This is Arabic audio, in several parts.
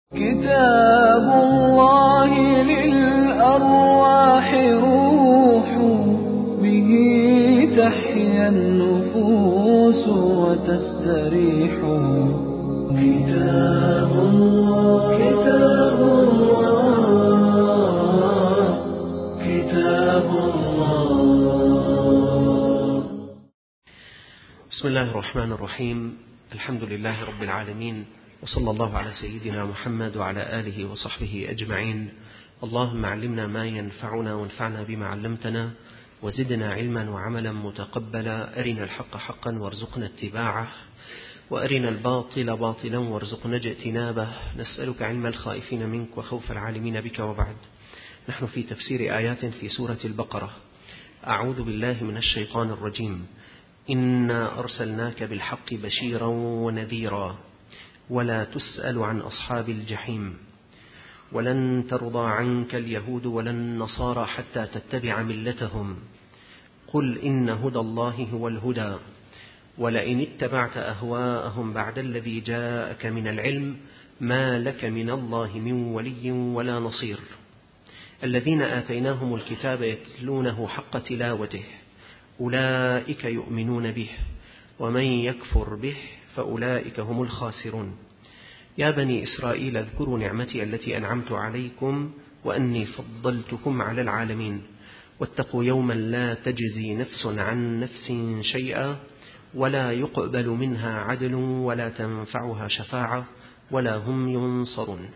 كتاب الله للأرواح روح، به تحيا النفوس وتستريح. كتاب الله كتاب الله كتاب الله. بسم الله الرحمن الرحيم. الحمد لله رب العالمين، وصلى الله على سيدنا محمد وعلى آله وصحبه أجمعين. اللهم علمنا ما ينفعنا وانفعنا بما علمتنا، وزدنا علما وعملا متقبلا. أرنا الحق حقا وارزقنا اتباعه، وأرنا الباطل باطلا وارزقنا اجتنابه. نسألك علم الخائفين منك وخوف العالمين بك. وبعد، نحن في تفسير آيات في سورة البقرة. أعوذ بالله من الشيطان الرجيم. إنا أرسلناك بالحق بشيرا ونذيرا ولا تسأل عن أصحاب الجحيم. ولن ترضى عنك اليهود ولا النصارى حتى تتبع ملتهم. قل إن هدى الله هو الهدى، ولئن اتبعت أهواءهم بعد الذي جاءك من العلم ما لك من الله من ولي ولا نصير. الذين آتيناهم الكتاب يتلونه حق تلاوته أولئك يؤمنون به، ومن يكفر به فأولئك هم الخاسرون. يا بني إسرائيل اذكروا نعمتي التي أنعمت عليكم وأني فضلتكم على العالمين. واتقوا يوما لا تجزي نفس عن نفس شيئا ولا يقبل منها عدل ولا تنفعها شفاعة ولا هم ينصرون.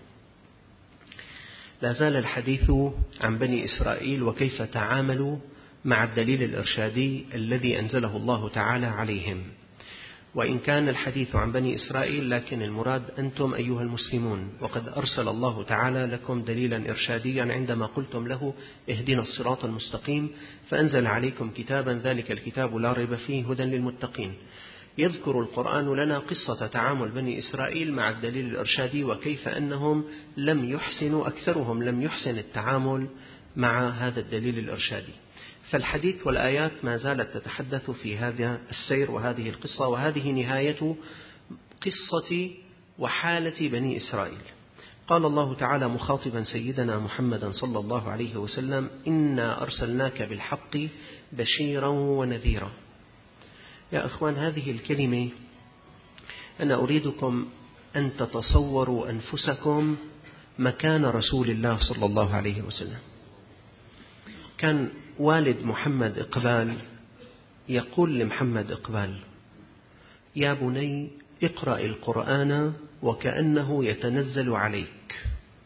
لا زال الحديث عن بني إسرائيل وكيف تعاملوا مع الدليل الإرشادي الذي أنزله الله تعالى عليهم. وإن كان الحديث عن بني إسرائيل، لكن المراد أنتم أيها المسلمون، وقد أرسل الله تعالى لكم دليلا إرشاديا عندما قلتم له اهدنا الصراط المستقيم، فأنزل عليكم كتابا ذلك الكتاب لا ريب فيه هدى للمتقين. يذكر القرآن لنا قصة تعامل بني إسرائيل مع الدليل الإرشادي، وكيف أنهم أكثرهم لم يحسن التعامل مع هذا الدليل الإرشادي. فالحديث والآيات ما زالت تتحدث في هذا السير وهذه القصة، وهذه نهاية قصة وحالة بني إسرائيل. قال الله تعالى مخاطبا سيدنا محمدا صلى الله عليه وسلم: إنا أرسلناك بالحق بشيرا ونذيرا. يا أخوان، هذه الكلمة أنا أريدكم أن تتصوروا أنفسكم مكان رسول الله صلى الله عليه وسلم. كان والد محمد إقبال يقول لمحمد إقبال: يا بني اقرأ القرآن وكأنه يتنزل عليك.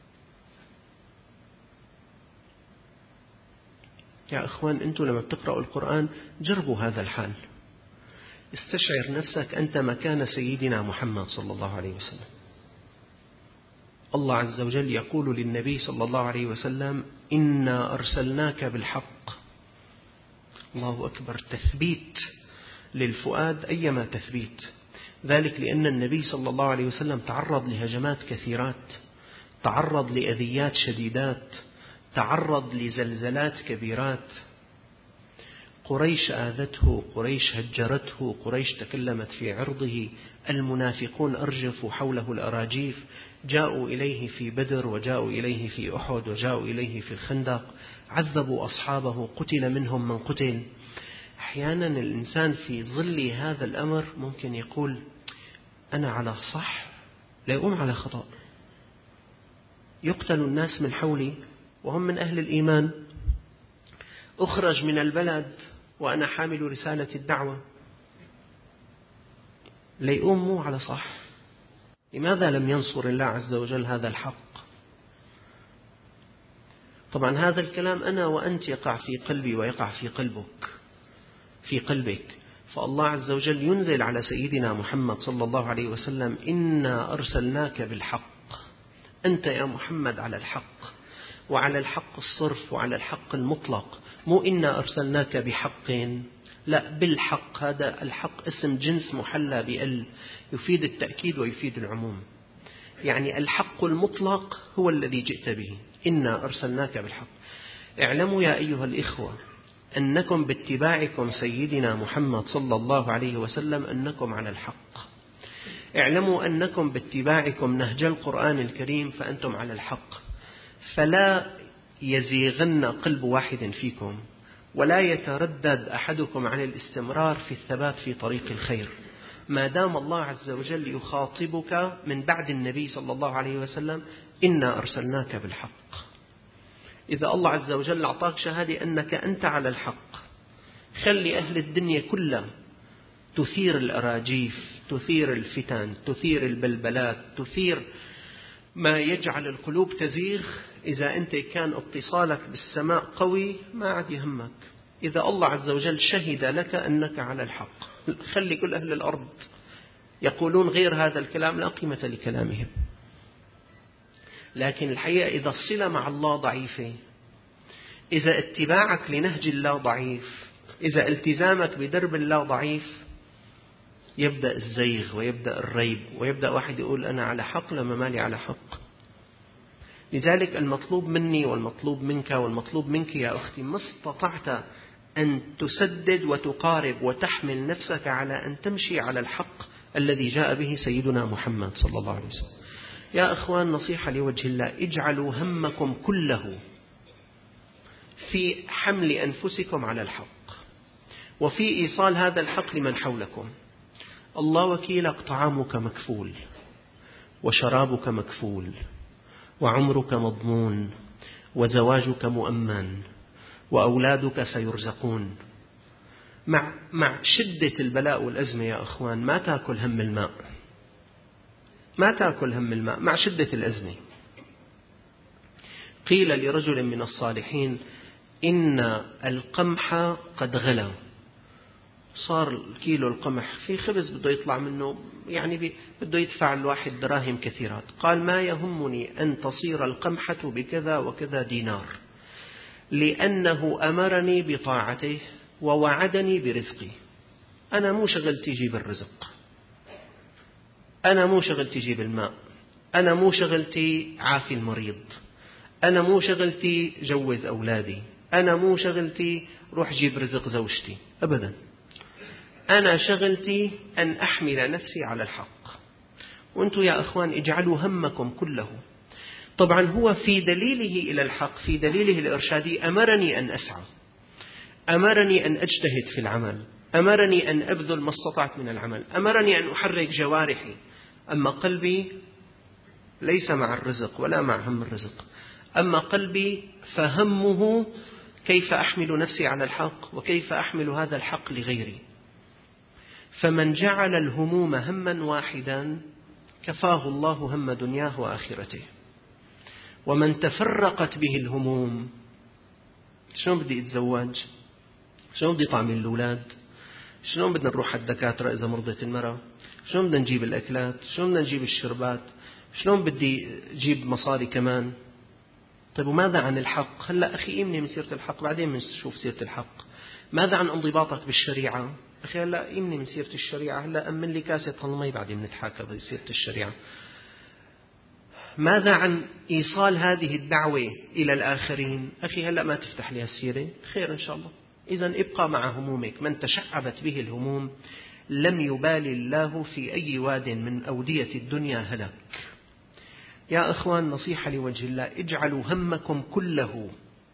يا أخوان، أنتم لما بتقرأوا القرآن جربوا هذا الحال. استشعر نفسك أنت مكان سيدنا محمد صلى الله عليه وسلم. الله عز وجل يقول للنبي صلى الله عليه وسلم: إنا أرسلناك بالحق. الله أكبر، تثبيت للفؤاد أيما تثبيت. ذلك لأن النبي صلى الله عليه وسلم تعرض لهجمات كثيرات، تعرض لأذيات شديدات، تعرض لزلزلات كبيرات. قريش آذته، قريش هجرته، قريش تكلمت في عرضه، المنافقون أرجفوا حوله الأراجيف، جاءوا إليه في بدر، وجاءوا إليه في أحد، وجاءوا إليه في الخندق، عذبوا أصحابه، قتل منهم من قتل. أحيانا الإنسان في ظل هذا الأمر ممكن يقول أنا على صح، لا يقوم على خطأ. يقتل الناس من حولي وهم من أهل الإيمان، أخرج من البلد وأنا حامل رسالة الدعوة، لا يقوم مو على صح. لماذا لم ينصر الله عز وجل هذا الحق؟ طبعا هذا الكلام أنا وأنت يقع في قلبي ويقع في قلبك. فالله عز وجل ينزل على سيدنا محمد صلى الله عليه وسلم: إنا أرسلناك بالحق. أنت يا محمد على الحق، وعلى الحق الصرف، وعلى الحق المطلق. مو إنا أرسلناك بحق، لا، بالحق. هذا الحق اسم جنس محلى بأل، يفيد التأكيد ويفيد العموم. يعني الحق المطلق هو الذي جئت به. إنا أرسلناك بالحق. اعلموا يا أيها الإخوة أنكم باتباعكم سيدنا محمد صلى الله عليه وسلم أنكم على الحق. اعلموا أنكم باتباعكم نهج القرآن الكريم فأنتم على الحق، فلا يزيغن قلب واحد فيكم، ولا يتردد أحدكم عن الاستمرار في الثبات في طريق الخير، ما دام الله عز وجل يخاطبك من بعد النبي صلى الله عليه وسلم: إنا أرسلناك بالحق. إذا الله عز وجل أعطاك شهادة أنك أنت على الحق، خلي أهل الدنيا كلها تثير الأراجيف، تثير الفتن، تثير البلبلات، تثير ما يجعل القلوب تزيغ. إذا أنت كان اتصالك بالسماء قوي ما عاد يهمك. إذا الله عز وجل شهد لك أنك على الحق، خلي كل أهل الأرض يقولون غير هذا الكلام لا قيمة لكلامهم. لكن الحقيقة إذا الصلة مع الله ضعيفة، إذا اتباعك لنهج الله ضعيف، إذا التزامك بدرب الله ضعيف، يبدأ الزيغ ويبدأ الريب، ويبدأ واحد يقول أنا على حق لما مالي على حق. لذلك المطلوب مني والمطلوب منك والمطلوب منك يا أختي، ما استطعت أن تسدد وتقارب وتحمل نفسك على أن تمشي على الحق الذي جاء به سيدنا محمد صلى الله عليه وسلم. يا أخوان، نصيحة لوجه الله: اجعلوا همكم كله في حمل أنفسكم على الحق، وفي إيصال هذا الحق لمن حولكم. الله وكيلك، طعامك مكفول، وشرابك مكفول، وعمرك مضمون، وزواجك مؤمن، وأولادك سيرزقون. مع شدة البلاء والأزمة يا أخوان ما تأكل هم الماء، ما تأكل هم الماء مع شدة الأزمة. قيل لرجل من الصالحين: إن القمح قد غلى، صار كيلو القمح في خبز بده يطلع منه، يعني بده يدفع الواحد دراهم كثيرات. قال: ما يهمني أن تصير القمحة بكذا وكذا دينار، لأنه أمرني بطاعته ووعدني برزقي. أنا مو شغلتي جيب الرزق، أنا مو شغلتي جيب الماء، أنا مو شغلتي عافي المريض، أنا مو شغلتي جوز أولادي، أنا مو شغلتي روح جيب رزق زوجتي، أبدا. أنا شغلتي أن أحمل نفسي على الحق. وأنتم يا أخوان اجعلوا همكم كله. طبعا هو في دليله إلى الحق، في دليله الإرشادي، أمرني أن أسعى، أمرني أن أجتهد في العمل، أمرني أن أبذل ما استطعت من العمل، أمرني أن أحرك جوارحي. أما قلبي ليس مع الرزق ولا مع هم الرزق، أما قلبي فهمه كيف أحمل نفسي على الحق وكيف أحمل هذا الحق لغيري. فمن جعل الهموم هما واحدا كفاه الله هم دنياه وآخرته. ومن تفرقت به الهموم، شلون بدي أتزوج، شلون بدي طعم الأولاد، شلون بدنا نروح على الدكاترة إذا مرضت المرأة، شلون بدنا نجيب الأكلات، شلون بدنا نجيب الشربات، شلون بدي أجيب مصاري كمان. طيب وماذا عن الحق؟ هلأ أخي إمني من سيرة الحق، بعدين بنشوف سيرة الحق. ماذا عن انضباطك بالشريعة؟ أخي هلأ إمني من سيرة الشريعة، هلأ أمن لي كاسة المي بعدين بنتحاكى بسيرة الشريعة. ماذا عن إيصال هذه الدعوة إلى الآخرين؟ أخي هلأ ما تفتح لي السيرة، خير إن شاء الله. إذن ابقى مع همومك. من تشعبت به الهموم لم يبالي الله في أي واد من أودية الدنيا هلك. يا أخوان، نصيحة لوجه الله: اجعلوا همكم كله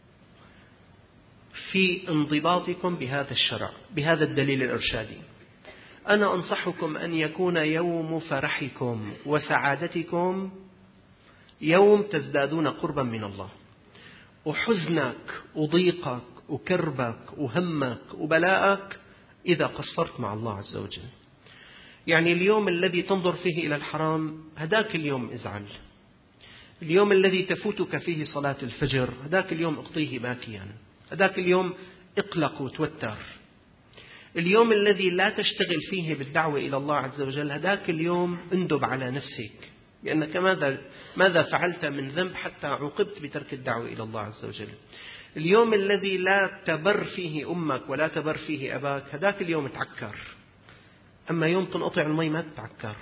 في انضباطكم بهذا الشرع، بهذا الدليل الإرشادي. أنا أنصحكم أن يكون يوم فرحكم وسعادتكم يوم تزدادون قربا من الله، وحزنك وضيقك وكربك وهمك وبلاءك إذا قصرت مع الله عز وجل. يعني اليوم الذي تنظر فيه إلى الحرام هداك اليوم ازعل، اليوم الذي تفوتك فيه صلاة الفجر هداك اليوم اقضيه باكيا، هداك اليوم اقلق وتوتر. اليوم الذي لا تشتغل فيه بالدعوة إلى الله عز وجل هداك اليوم اندب على نفسك، لأنك ماذا فعلت من ذنب حتى عوقبت بترك الدعوة إلى الله عز وجل. اليوم الذي لا تبر فيه أمك ولا تبر فيه أباك هداك اليوم تعكر. أما يوم تنقطع المي ما تتعكر،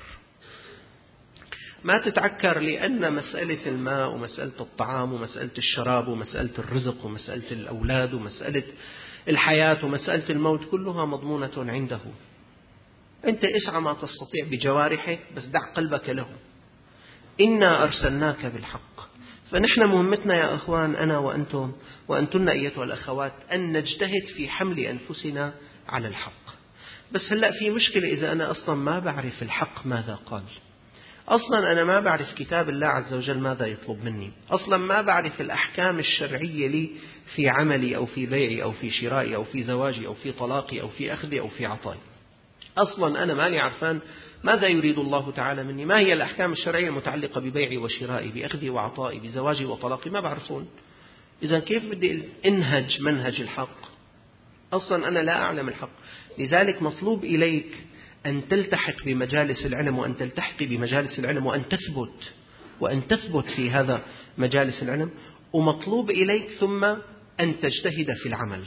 ما تتعكر، لأن مسألة الماء ومسألة الطعام ومسألة الشراب ومسألة الرزق ومسألة الأولاد ومسألة الحياة ومسألة الموت كلها مضمونة عنده. أنت اسعى ما تستطيع بجوارحك، بس دع قلبك له. إنا أرسلناك بالحق. فنحن مهمتنا يا أخوان، أنا وأنتم وأنتن أيتها الأخوات، أن نجتهد في حمل أنفسنا على الحق. بس هلأ في مشكلة، إذا أنا أصلا ما بعرف الحق ماذا قال، أصلا أنا ما بعرف كتاب الله عز وجل ماذا يطلب مني، أصلا ما بعرف الأحكام الشرعية لي في عملي أو في بيعي أو في شرائي أو في زواجي أو في طلاقي أو في أخذي أو في عطائي، أصلا أنا ماني عرفان ماذا يريد الله تعالى مني، ما هي الأحكام الشرعية المتعلقة ببيعي وشرائي، بأخذي وعطائي، بزواجي وطلاقي، ما بعرفون. إذا كيف بدي أنهج منهج الحق؟ أصلا أنا لا أعلم الحق. لذلك مطلوب إليك أن تلتحق بمجالس العلم، وأن تلتحقي بمجالس العلم، وأن تثبت في هذا مجالس العلم، ومطلوب إليك ثم أن تجتهد في العمل.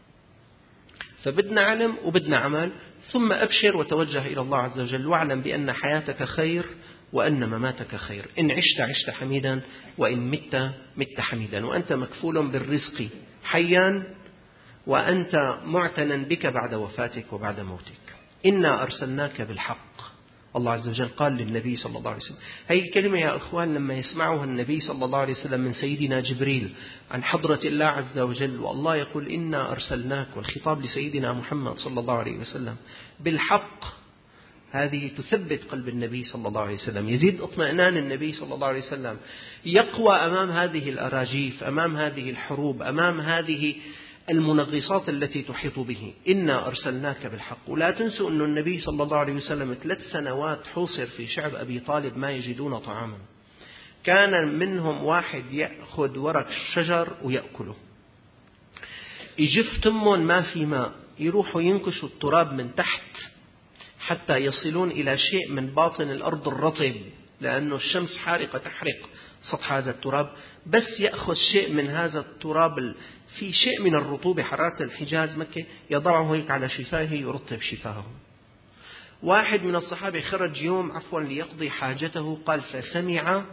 فبدنا علم وبدنا عمل، ثم أبشر وتوجه إلى الله عز وجل، واعلم بأن حياتك خير وأن مماتك خير. إن عشت عشت حميدا، وإن مت مت حميدا، وأنت مكفول بالرزق حيا، وأنت معتنا بك بعد وفاتك وبعد موتك. إنا أرسلناك بالحق. الله عز وجل قال للنبي صلى الله عليه وسلم، هذه الكلمة يا أخوان لما يسمعها النبي صلى الله عليه وسلم من سيدنا جبريل عن حضرة الله عز وجل، والله يقول إنا أرسلناك، والخطاب لسيدنا محمد صلى الله عليه وسلم بالحق، هذه تثبت قلب النبي صلى الله عليه وسلم، يزيد اطمئنان النبي صلى الله عليه وسلم، يقوى أمام هذه الأراجيف، أمام هذه الحروب، أمام هذه المنغصات التي تحيط به. إنا أرسلناك بالحق. ولا تنسوا أن النبي صلى الله عليه وسلم 3 سنوات حوصر في شعب أبي طالب ما يجدون طعاما، كان منهم واحد يأخذ ورق الشجر ويأكله، يجف تمهم ما في ماء، يروحوا ينكشوا التراب من تحت حتى يصلون إلى شيء من باطن الأرض الرطب، لأنه الشمس حارقة تحرق سطح هذا التراب، بس يأخذ شيء من هذا التراب في شيء من الرطوبة، حرارة الحجاز مكة، يضعه هيك على شفاهه يرطب شفاهه. واحد من الصحابة خرج يوم ليقضي حاجته، قال فسمع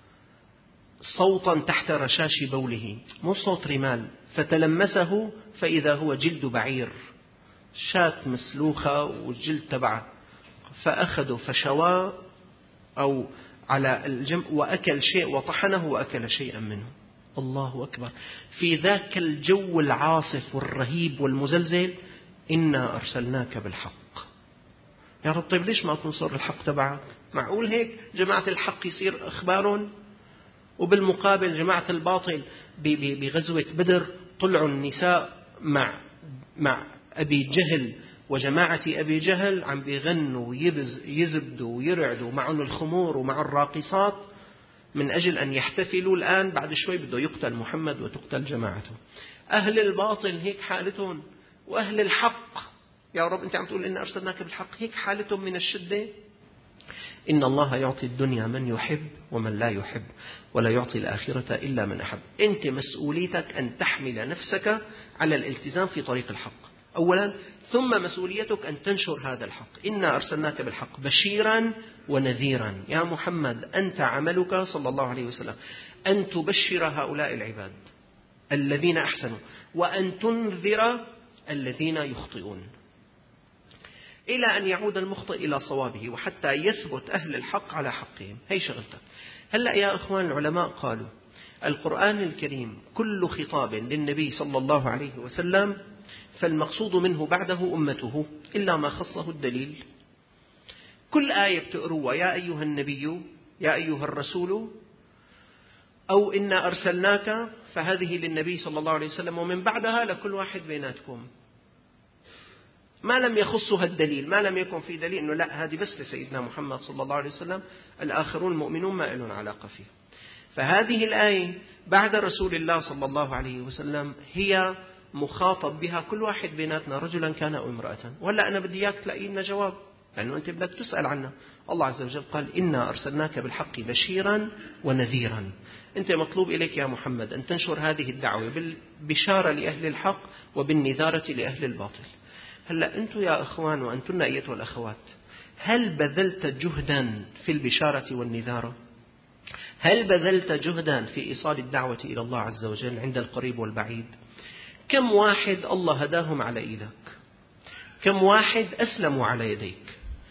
صوتا تحت رشاش بوله، مو صوت رمال، فتلمسه فإذا هو جلد بعير، شاة مسلوخة والجلد تبعه، فأخذوا فشواه أو على الجنب وأكل شيء وطحنه وأكل شيئا منه. الله أكبر. في ذاك الجو العاصف والرهيب والمزلزل، إنا أرسلناك بالحق. يا رب طيب ليش ما تنصر الحق تبعك؟ معقول هيك جماعة الحق يصير أخبارهم، وبالمقابل جماعة الباطل بغزوة بدر طلعوا النساء مع أبي جهل وجماعة أبي جهل عم بيغنوا ويزبدوا ويرعدوا معهم الخمور ومع الراقصات من أجل أن يحتفلوا. الآن بعد شوي بده يقتل محمد وتقتل جماعته. أهل الباطل هيك حالتهم، وأهل الحق يا رب أنت عم تقول إن أرسلناك بالحق، هيك حالتهم من الشدة. إن الله يعطي الدنيا من يحب ومن لا يحب، ولا يعطي الآخرة إلا من أحب. أنت مسؤوليتك أن تحمل نفسك على الالتزام في طريق الحق أولا، ثم مسؤوليتك أن تنشر هذا الحق. إنا أرسلناك بالحق بشيرا ونذيرا. يا محمد أنت عملك صلى الله عليه وسلم أن تبشر هؤلاء العباد الذين أحسنوا، وأن تنذر الذين يخطئون، إلى أن يعود المخطئ إلى صوابه، وحتى يثبت أهل الحق على حقهم. هي شغلتك. هلأ يا أخوان العلماء قالوا القرآن الكريم كل خطاب للنبي صلى الله عليه وسلم فالمقصود منه بعده أمته إلا ما خصه الدليل. كل آية بتقروها يا أيها النبي يا أيها الرسول أو إنا أرسلناك، فهذه للنبي صلى الله عليه وسلم، ومن بعدها لكل واحد بيناتكم، ما لم يخصها الدليل، ما لم يكن في دليل أنه لا هذه بس لسيدنا محمد صلى الله عليه وسلم، الآخرون المؤمنون ما لهم علاقة فيه. فهذه الآية بعد رسول الله صلى الله عليه وسلم هي مخاطب بها كل واحد بيناتنا، رجلا كان أو امرأة. ولا أنا بدي إياك تلاقي لنا جواب، لأنه أنت بدك تسأل عنه. الله عز وجل قال إنا أرسلناك بالحق بشيرا ونذيرا. أنت مطلوب إليك يا محمد أن تنشر هذه الدعوة بالبشارة لأهل الحق وبالنذارة لأهل الباطل. هلأ أنتم يا أخوان وأنتن أيتها الأخوات، هل بذلت جهدا في البشارة والنذارة؟ هل بذلت جهدا في إيصال الدعوة إلى الله عز وجل عند القريب والبعيد؟ كم واحد الله هداهم على إيدك؟ كم واحد أسلموا على يديك؟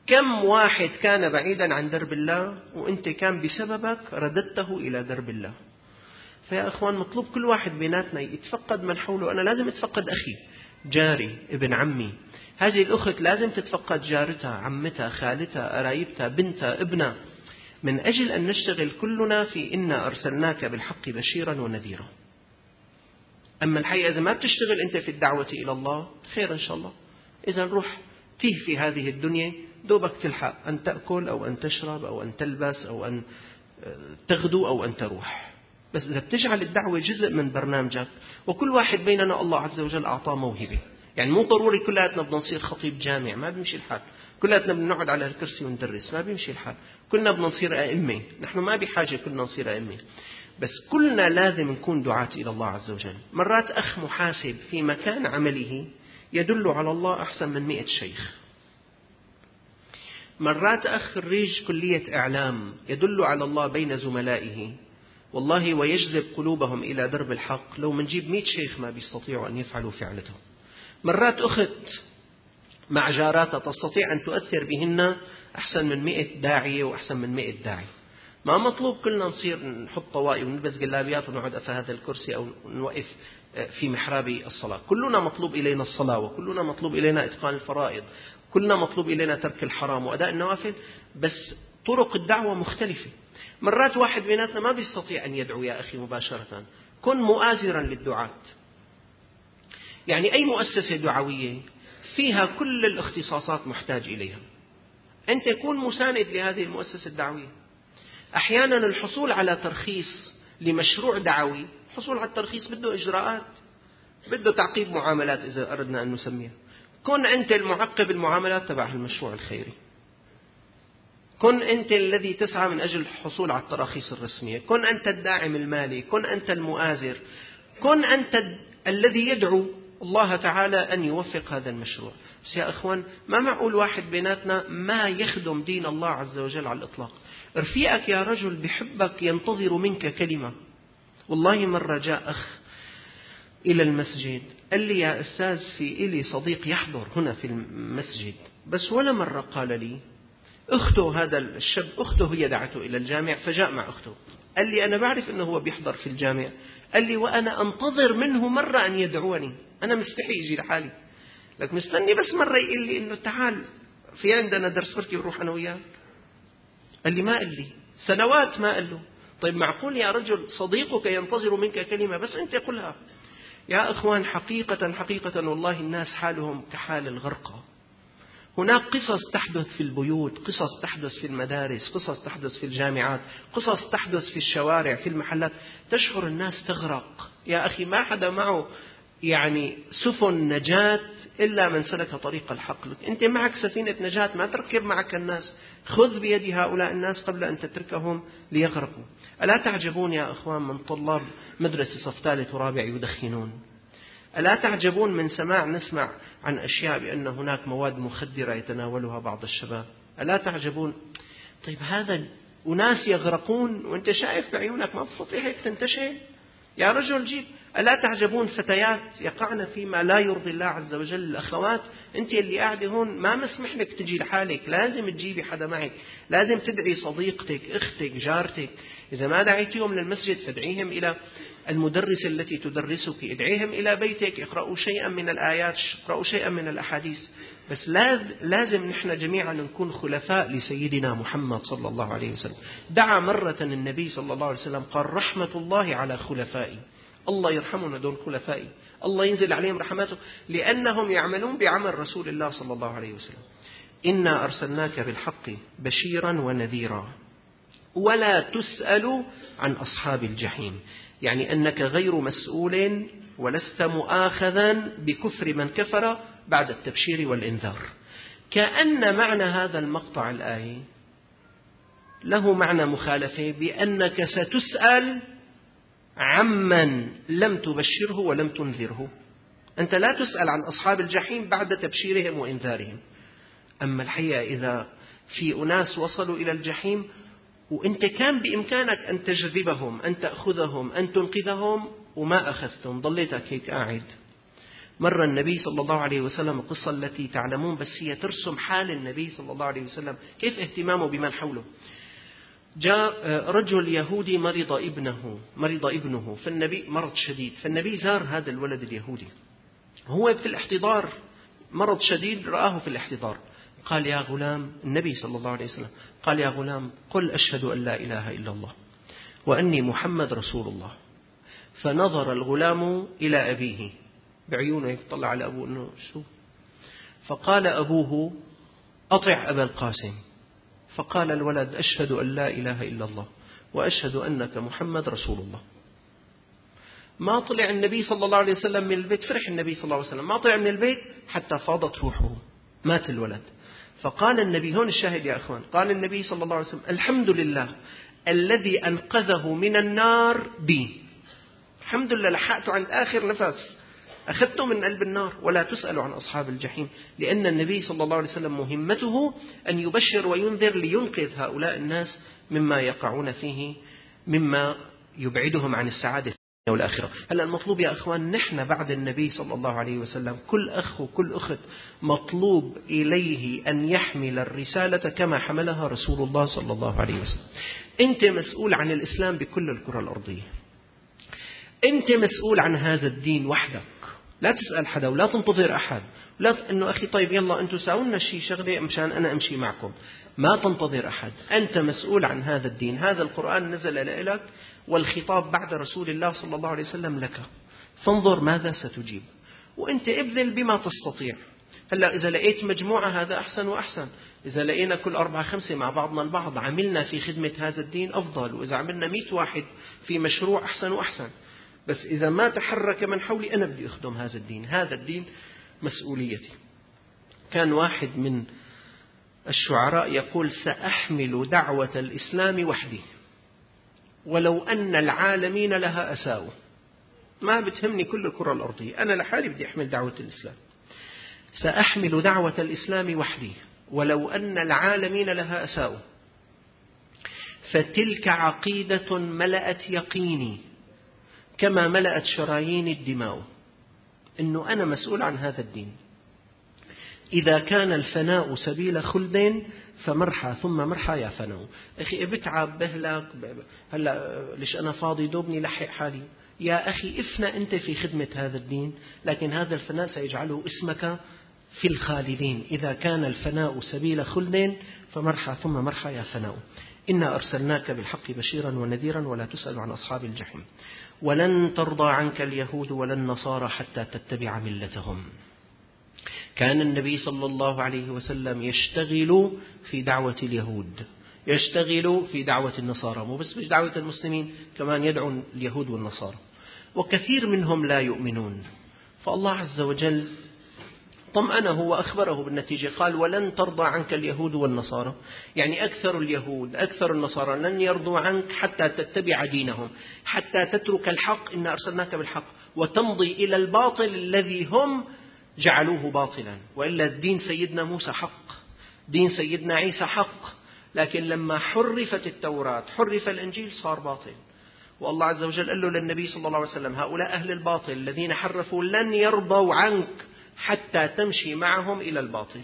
كم واحد كان بعيدا عن درب الله وأنت كان بسببك رددته إلى درب الله. فيا أخوان مطلوب كل واحد بيناتنا يتفقد من حوله. أنا لازم أتفقد أخي، جاري، ابن عمي. هذه الأخت لازم تتفقد جارتها، عمتها، خالتها، قرايبتها، بنتها، ابنها، من أجل أن نشتغل كلنا في إنا أرسلناك بالحق بشيرا ونذيرا. أما الحقيقة إذا ما بتشتغل أنت في الدعوة إلى الله، خير إن شاء الله. إذا نروح تيه في هذه الدنيا دوبك تلحق أن تأكل أو أن تشرب أو أن تلبس أو أن تغدو أو أن تروح. بس إذا بتجعل الدعوة جزء من برنامجك، وكل واحد بيننا الله عز وجل أعطاه موهبة. يعني مو ضروري كلاتنا بدنا نصير خطيب جامع، ما بيمشي الحال. كلاتنا بنقعد على الكرسي وندرس، ما بيمشي الحال. كلنا بدنا نصير أئمة، نحن ما بحاجة كلنا نصير أئمة، بس كلنا لازم نكون دعاة إلى الله عز وجل. مرات أخ محاسب في مكان عمله يدل على الله أحسن من 100 شيخ. مرات أخ خريج كلية إعلام يدل على الله بين زملائه والله ويجذب قلوبهم إلى درب الحق. لو منجيب 100 شيخ ما بيستطيعوا أن يفعلوا فعلته. مرات أخت مع جاراتها تستطيع أن تؤثر بهن أحسن من 100 داعية وأحسن من 100 داعي. ما مطلوب كلنا نصير نحط طوائي ونلبس جلابيات ونقعد في هذا الكرسي أو نوقف في محراب الصلاة. كلنا مطلوب إلينا الصلاة، وكلنا مطلوب إلينا إتقان الفرائض، كلنا مطلوب إلينا ترك الحرام وأداء النوافل، بس طرق الدعوة مختلفة. مرات واحد بيناتنا ما بيستطيع أن يدعو يا أخي مباشرة، كن مؤازرا للدعاة. يعني أي مؤسسة دعوية فيها كل الاختصاصات محتاج إليها، أنت كون مساند لهذه المؤسسة الدعوية. أحيانا الحصول على ترخيص لمشروع دعوي، الحصول على الترخيص بده إجراءات، بده تعقيب معاملات إذا أردنا أن نسميها. كن أنت المعقب المعاملات تبع المشروع الخيري، كن أنت الذي تسعى من أجل الحصول على التراخيص الرسمية، كن أنت الداعم المالي، كن أنت المؤازر، كن أنت الذي يدعو الله تعالى أن يوفق هذا المشروع. بس يا أخوان ما معقول واحد بيناتنا ما يخدم دين الله عز وجل على الإطلاق. رفيقك يا رجل بحبك ينتظر منك كلمة. والله مرة جاء أخ إلى المسجد قال لي يا أستاذ في إلي صديق يحضر هنا في المسجد، بس ولا مرة قال لي أخته، هذا الشاب أخته هي دعته إلى الجامع فجاء مع أخته. قال لي أنا بعرف أنه هو بيحضر في الجامع، قال لي وأنا أنتظر منه مرة أن يدعوني، أنا مستحي يجي لحالي، لك مستني بس مرة يقول لي إنه تعال في عندنا درس بركي بروح أنا وياك. قال لي ما قال لي سنوات ما قال له. طيب معقول يا رجل صديقك ينتظر منك كلمة بس أنت قلها؟ يا أخوان حقيقة والله الناس حالهم كحال الغرقى. هناك قصص تحدث في البيوت، قصص تحدث في المدارس، قصص تحدث في الجامعات، قصص تحدث في الشوارع في المحلات، تشعر الناس تغرق. يا أخي ما حدا معه يعني سفن نجاة إلا من سلك طريق الحق. أنت معك سفينة نجاة ما تركب معك الناس، خذ بيد هؤلاء الناس قبل أن تتركهم ليغرقوا. ألا تعجبون يا أخوان من طلاب مدرسة صف ثالث ورابع يدخنون؟ ألا تعجبون من نسمع عن أشياء بأن هناك مواد مخدرة يتناولها بعض الشباب؟ ألا تعجبون؟ طيب هذا أناس يغرقون وأنت شايف بعيونك ما تستطيع هيك تنتشل يا رجل جيب. ألا تعجبون فتيات يقعن فيما لا يرضي الله عز وجل؟ الأخوات أنت اللي قاعدة هون ما مسمح لك تجي لحالك، لازم تجيبي حدا معك، لازم تدعي صديقتك، أختك، جارتك. إذا ما دعيتيهم للمسجد فادعيهم إلى المدرسة التي تدرسك، ادعيهم إلى بيتك، اقرأوا شيئا من الآيات، اقرأوا شيئا من الأحاديث. بس لازم نحن جميعا نكون خلفاء لسيدنا محمد صلى الله عليه وسلم. دعا مرة النبي صلى الله عليه وسلم قال رحمة الله على خلفائي، الله يرحمنا دون خلفائي، الله ينزل عليهم رحماته لأنهم يعملون بعمل رسول الله صلى الله عليه وسلم. إنا أرسلناك بالحق بشيرا ونذيرا ولا تسأل عن أصحاب الجحيم، يعني أنك غير مسؤول ولست مؤاخذا بكفر من كفر بعد التبشير والإنذار. كأن معنى هذا المقطع الآية له معنى مخالفة، بأنك ستسأل عمن لم تبشره ولم تنذره. أنت لا تسأل عن أصحاب الجحيم بعد تبشيرهم وإنذارهم. أما الحقيقة إذا في أناس وصلوا إلى الجحيم وأنت كان بإمكانك أن تجذبهم، أن تأخذهم، أن تنقذهم، وما أخذتم، ضليتك هيك قاعد، مر النبي صلى الله عليه وسلم القصة التي تعلمون، بس هي ترسم حال النبي صلى الله عليه وسلم كيف اهتمامه بمن حوله. جاء رجل يهودي مرض ابنه، فالنبي مرض شديد، فالنبي زار هذا الولد اليهودي، هو في الاحتضار، مرض شديد رآه في الاحتضار. قال يا غلام، النبي صلى الله عليه وسلم قال يا غلام قل أشهد أن لا إله إلا الله وأني محمد رسول الله. فنظر الغلام إلى أبيه بعيونه، يطلع على أبوه إنه شو، فقال أبوه أطع أبا القاسم. فقال الولد أشهد أن لا إله إلا الله وأشهد أنك محمد رسول الله. ما طلع النبي صلى الله عليه وسلم من البيت، فرح النبي صلى الله عليه وسلم، ما طلع من البيت حتى فاضت روحه، مات الولد. فقال النبي، هون الشاهد يا أخوان، قال النبي صلى الله عليه وسلم الحمد لله الذي أنقذه من النار بي، الحمد لله لحقته عند آخر نفس، أخذته من قلب النار. ولا تسأل عن أصحاب الجحيم، لأن النبي صلى الله عليه وسلم مهمته أن يبشر وينذر لينقذ هؤلاء الناس مما يقعون فيه، مما يبعدهم عن السعادة والآخرة. هلأ المطلوب يا أخوان، نحن بعد النبي صلى الله عليه وسلم كل أخ وكل أخت مطلوب إليه أن يحمل الرسالة كما حملها رسول الله صلى الله عليه وسلم. أنت مسؤول عن الإسلام بكل الكرة الأرضية، أنت مسؤول عن هذا الدين وحدك، لا تسأل حدا ولا تنتظر أحد، لا أنه أخي طيب يلا أنتوا ساونا شيء شغلة مشان أنا أمشي معكم، ما تنتظر أحد، أنت مسؤول عن هذا الدين. هذا القرآن نزل لك، والخطاب بعد رسول الله صلى الله عليه وسلم لك، فانظر ماذا ستجيب، وأنت ابذل بما تستطيع. هلا إذا لقيت مجموعة هذا أحسن وأحسن، إذا لقينا كل 4-5 مع بعضنا البعض عملنا في خدمة هذا الدين أفضل، وإذا عملنا 100 واحد في مشروع أحسن وأحسن. بس إذا ما تحرك من حولي أنا بدي أخدم هذا الدين، هذا الدين مسؤوليتي. كان واحد من الشعراء يقول سأحمل دعوة الإسلام وحدي ولو أن العالمين لها أساءوا. ما بتهمني كل الكرة الأرضية، أنا لحالي بدي أحمل دعوة الإسلام. سأحمل دعوة الإسلام وحدي ولو أن العالمين لها أساءوا، فتلك عقيدة ملأت يقيني كما ملأت شرايين الدماء. إنه أنا مسؤول عن هذا الدين. إذا كان الفناء سبيل خلد فمرحى ثم مرحى يا فناء. أخي بتعب بهلك هلا ليش أنا فاضي دوبني لحق حالي. يا أخي افنى أنت في خدمة هذا الدين، لكن هذا الفناء سيجعله اسمك في الخالدين. إذا كان الفناء سبيل خلد فمرحى ثم مرحى يا فناء. إنا أرسلناك بالحق بشيرا ونذيرا ولا تسأل عن أصحاب الجحيم. ولن ترضى عنك اليهود ولا النصارى حتى تتبع ملتهم. كان النبي صلى الله عليه وسلم يشتغل في دعوة اليهود، يشتغل في دعوة النصارى، مو بس مش دعوة المسلمين، كمان يدعو اليهود والنصارى، وكثير منهم لا يؤمنون. فالله عز وجل طمأنه وأخبره بالنتيجة، قال ولن ترضى عنك اليهود والنصارى، يعني أكثر اليهود أكثر النصارى لن يرضوا عنك حتى تتبع دينهم، حتى تترك الحق، إن أرسلناك بالحق، وتمضي إلى الباطل الذي هم جعلوه باطلا. وإلا الدين سيدنا موسى حق، دين سيدنا عيسى حق، لكن لما حرفت التوراة حرف الإنجيل صار باطل. والله عز وجل قال له للنبي صلى الله عليه وسلم هؤلاء أهل الباطل الذين حرفوا لن يرضوا عنك حتى تمشي معهم إلى الباطل.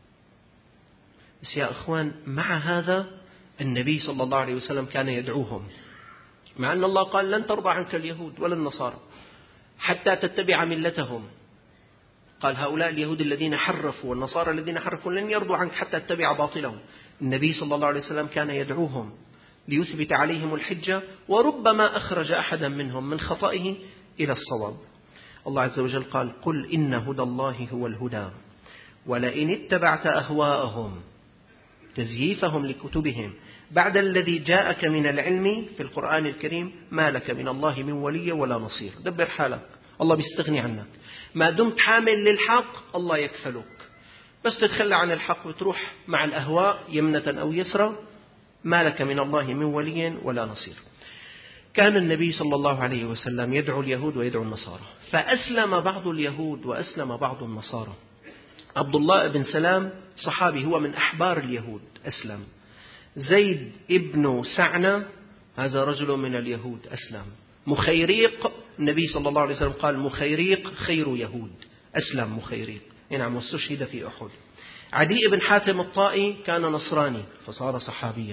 بس يا أخوان، مع هذا النبي صلى الله عليه وسلم كان يدعوهم، مع أن الله قال لن ترضى عنك اليهود ولا النصارى حتى تتبع ملتهم. قال هؤلاء اليهود الذين حرفوا والنصارى الذين حرفوا لن يرضوا عنك حتى تتبع باطلهم. النبي صلى الله عليه وسلم كان يدعوهم ليثبت عليهم الحجة، وربما أخرج أحدا منهم من خطئه إلى الصواب. الله عز وجل قال قل إن هدى الله هو الهدى ولئن اتبعت أهواءهم، تزييفهم لكتبهم، بعد الذي جاءك من العلم في القرآن الكريم ما لك من الله من ولي ولا نصير. دبر حالك، الله بيستغني عنك. ما دمت حامل للحق الله يكفلك، بس تتخلى عن الحق وتروح مع الأهواء يمنة أو يسرى ما لك من الله من ولي ولا نصير. كان النبي صلى الله عليه وسلم يدعو اليهود ويدعو النصارى، فأسلم بعض اليهود وأسلم بعض النصارى. عبد الله بن سلام صحابي، هو من أحبار اليهود أسلم. زيد ابن سعنة هذا رجل من اليهود أسلم. مخيريق، النبي صلى الله عليه وسلم قال مخيريق خير يهود أسلم مخيريق، نعم، واستشهد في أحد. عدي بن حاتم الطائي كان نصراني فصار صحابيا.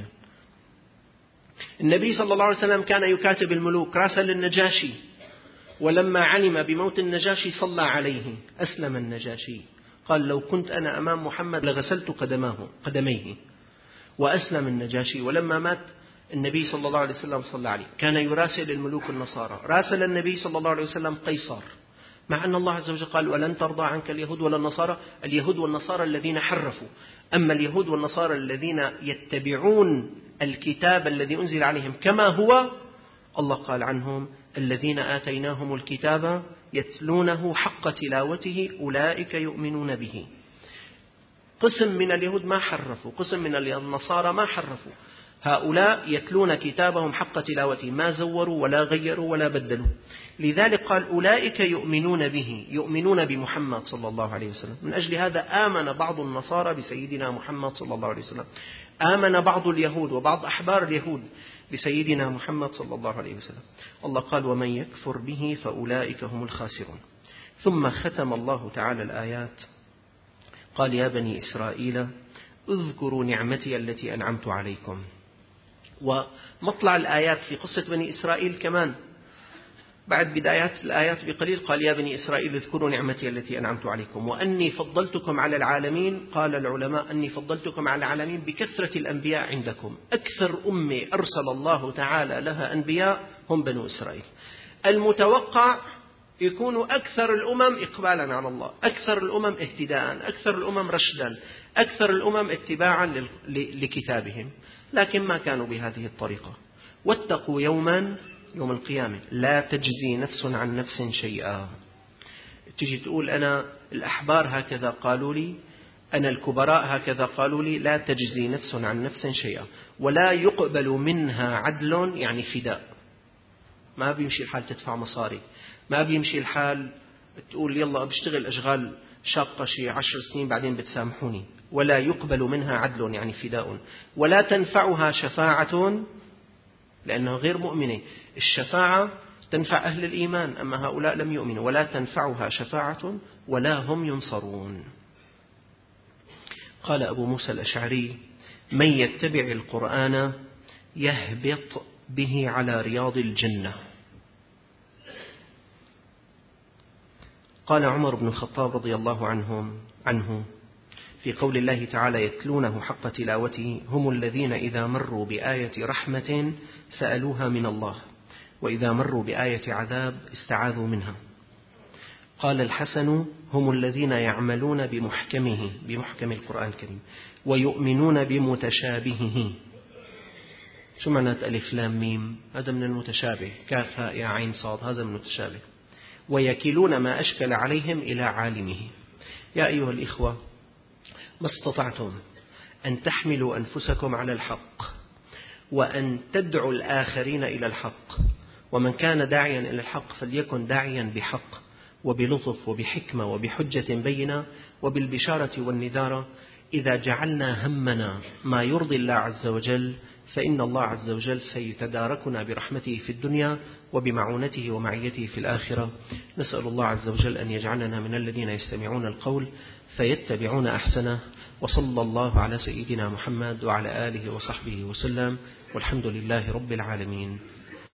النبي صلى الله عليه وسلم كان يكاتب الملوك، راسل النجاشي، ولما علم بموت النجاشي صلى عليه، أسلم النجاشي، قال لو كنت أنا أمام محمد لغسلت قدميه، وأسلم النجاشي. ولما مات النبي صلى الله عليه وسلم صلى عليه. كان يراسل الملوك النصارى، راسل النبي صلى الله عليه وسلم قيصر، مع أن الله عز وجل قال ولن ترضى عنك اليهود ولا النصارى. اليهود والنصارى الذين حرفوا، أما اليهود والنصارى الذين يتبعون الكتاب الذي أنزل عليهم كما هو، الله قال عنهم الذين آتيناهم الكتاب يتلونه حق تلاوته أولئك يؤمنون به. قسم من اليهود ما حرفوا، قسم من النصارى ما حرفوا، هؤلاء يتلون كتابهم حق تلاوته، ما زوروا ولا غيروا ولا بدلوا. لذلك قال أولئك يؤمنون به، يؤمنون بمحمد صلى الله عليه وسلم. من أجل هذا آمن بعض النصارى بسيدنا محمد صلى الله عليه وسلم، آمن بعض اليهود وبعض أحبار اليهود بسيدنا محمد صلى الله عليه وسلم. الله قال ومن يكفر به فأولئك هم الخاسرون. ثم ختم الله تعالى الآيات قال يا بني إسرائيل اذكروا نعمتي التي أنعمت عليكم. ومطلع الآيات في قصة بني إسرائيل كمان بعد بدايات الآيات بقليل قال يا بني إسرائيل اذكروا نعمتي التي أنعمت عليكم وأني فضلتكم على العالمين. قال العلماء أني فضلتكم على العالمين بكثرة الأنبياء عندكم. أكثر أمة أرسل الله تعالى لها أنبياء هم بنو إسرائيل. المتوقع يكونوا أكثر الأمم إقبالا على الله، أكثر الأمم اهتداء، أكثر الأمم رشدا، أكثر الأمم اتباعا لكتابهم، لكن ما كانوا بهذه الطريقة. واتقوا يوما، يوم القيامة، لا تجزي نفس عن نفس شيئا. تجي تقول أنا الأحبار هكذا قالوا لي، أنا الكبراء هكذا قالوا لي، لا تجزي نفس عن نفس شيئا ولا يقبل منها عدل، يعني فداء. ما بيمشي الحال تدفع مصاري، ما بيمشي الحال تقول يلا بشتغل أشغال شاقة شي 10 سنين بعدين بتسامحوني. ولا يقبل منها عدل يعني فداء. ولا تنفعها شفاعة لأنها غير مؤمنة. الشفاعة تنفع أهل الإيمان، أما هؤلاء لم يؤمنوا. ولا تنفعها شفاعة ولا هم ينصرون. قال أبو موسى الأشعري من يتبع القرآن يهبط به على رياض الجنة. قال عمر بن الخطاب رضي الله عنه في قول الله تعالى يتلونه حق تلاوته هم الذين إذا مروا بآية رحمة سألوها من الله وإذا مروا بآية عذاب استعاذوا منها. قال الحسن هم الذين يعملون بمحكم القرآن الكريم ويؤمنون بمتشابهه. شو معنى ألف لام ميم؟ هذا من المتشابه. كاف هاء يا عين صاد هذا من المتشابه. ويكلون ما أشكل عليهم إلى عالمه. يا أيها الإخوة ما استطعتم أن تحملوا أنفسكم على الحق وأن تدعوا الآخرين إلى الحق. ومن كان داعيا إلى الحق فليكن داعيا بحق وبلطف وبحكمة وبحجة بينة وبالبشارة والنذارة. إذا جعلنا همنا ما يرضي الله عز وجل فإن الله عز وجل سيتداركنا برحمته في الدنيا وبمعونته ومعيته في الآخرة. نسأل الله عز وجل أن يجعلنا من الذين يستمعون القول فيتبعون أحسنه. وصلى الله على سيدنا محمد وعلى آله وصحبه وسلم، والحمد لله رب العالمين.